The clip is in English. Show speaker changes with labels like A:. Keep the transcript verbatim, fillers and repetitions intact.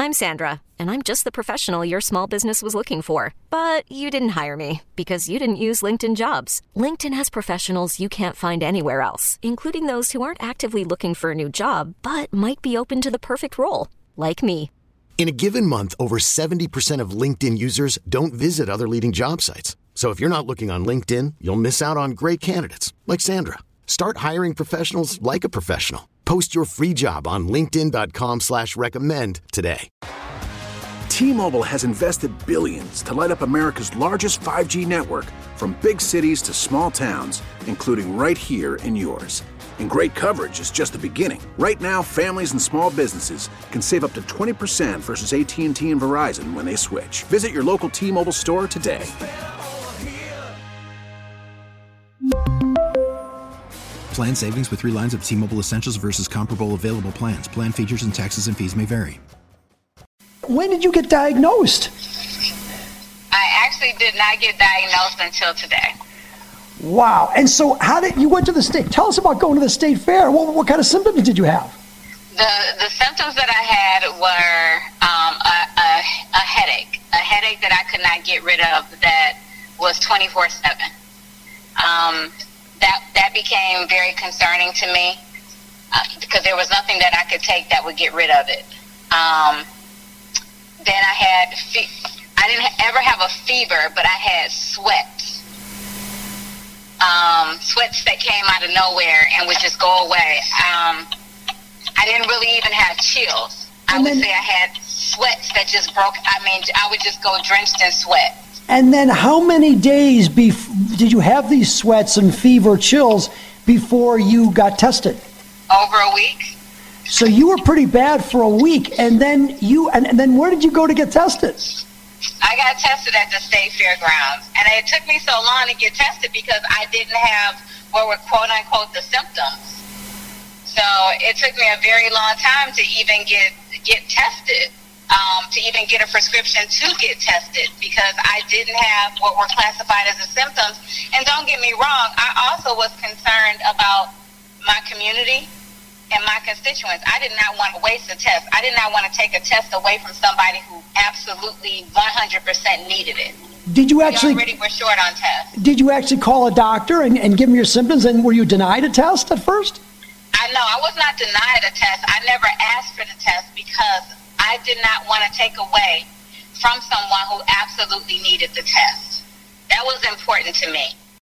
A: I'm Sandra, and I'm just the professional your small business was looking for. But you didn't hire me because you didn't use LinkedIn Jobs. LinkedIn has professionals you can't find anywhere else, including those who aren't actively looking for a new job, but might be open to the perfect role, like me.
B: In a given month, over seventy percent of LinkedIn users don't visit other leading job sites. So if you're not looking on LinkedIn, you'll miss out on great candidates like Sandra. Start hiring professionals like a professional. Post your free job on linkedin dot com slash recommend today.
C: T-Mobile has invested billions to light up America's largest five G network, from big cities to small towns, including right here in yours. And great coverage is just the beginning. Right now, families and small businesses can save up to twenty percent versus A T and T and Verizon when they switch. Visit your local T-Mobile store today.
D: Plan savings with three lines of T-Mobile Essentials versus comparable available plans. Plan features and taxes and fees may vary.
E: When did you get diagnosed?
F: I actually did not get diagnosed until today.
E: Wow. And so how did you went to the state? Tell us about going to the state fair. What, what kind of symptoms did you have?
F: The the symptoms that I had were um, a, a, a headache, a headache that I could not get rid of that was twenty-four seven. Um, that, that became very concerning to me uh, because there was nothing that I could take that would get rid of it. Um, then I had, fe- I didn't ever have a fever, but I had sweats. Um, sweats that came out of nowhere and would just go away. Um, I didn't really even have chills. I
E: And
F: would
E: then-
F: say I had sweats that just broke. I mean, I would just go drenched in sweat.
E: And then how many days bef- did you have these sweats and fever chills before you got tested?
F: Over a week.
E: So you were pretty bad for a week. And then you, and, and then where did you go to get tested?
F: I got tested at the state fairgrounds, and it took me so long to get tested because I didn't have what were quote unquote the symptoms. So it took me a very long time to even get get tested, um, to even get a prescription to get tested because I didn't have what were classified as the symptoms. And don't get me wrong, I also was concerned about my community and my constituents. I did not want to waste a test. I did not want to take a test away from somebody who absolutely one hundred percent needed it.
E: Did you actually?
F: We already were short on tests.
E: Did you actually call a doctor and, and give him your symptoms? And were you denied a test at first?
F: I know I was not denied a test. I never asked for the test because I did not want to take away from someone who absolutely needed the test. That was important to me.